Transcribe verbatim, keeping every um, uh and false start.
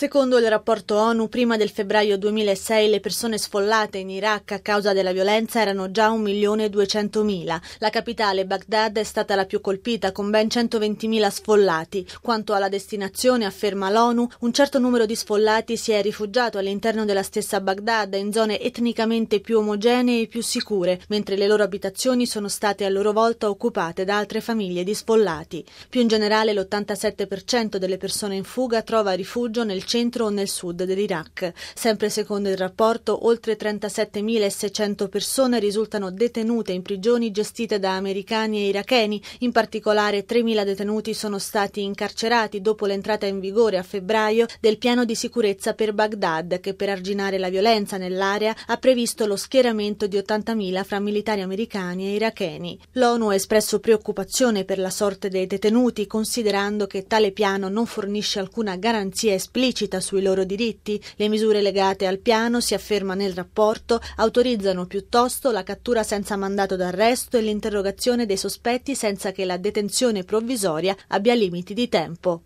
Secondo il rapporto ONU, prima del febbraio duemilasei le persone sfollate in Iraq a causa della violenza erano già un milione e duecentomila. La capitale, Baghdad, è stata la più colpita, con ben centoventimila sfollati. Quanto alla destinazione, afferma l'ONU, un certo numero di sfollati si è rifugiato all'interno della stessa Baghdad, in zone etnicamente più omogenee e più sicure, mentre le loro abitazioni sono state a loro volta occupate da altre famiglie di sfollati. Più in generale, l'ottantasette per cento delle persone in fuga trova rifugio nel centro o nel sud dell'Iraq. Sempre secondo il rapporto, oltre trentasettemilaseicento persone risultano detenute in prigioni gestite da americani e iracheni. In particolare, tremila detenuti sono stati incarcerati dopo l'entrata in vigore a febbraio del piano di sicurezza per Baghdad, che per arginare la violenza nell'area ha previsto lo schieramento di ottantamila fra militari americani e iracheni. L'ONU ha espresso preoccupazione per la sorte dei detenuti, considerando che tale piano non fornisce alcuna garanzia esplicita sui loro diritti. Le misure legate al piano, si afferma nel rapporto, autorizzano piuttosto la cattura senza mandato d'arresto e l'interrogazione dei sospetti senza che la detenzione provvisoria abbia limiti di tempo.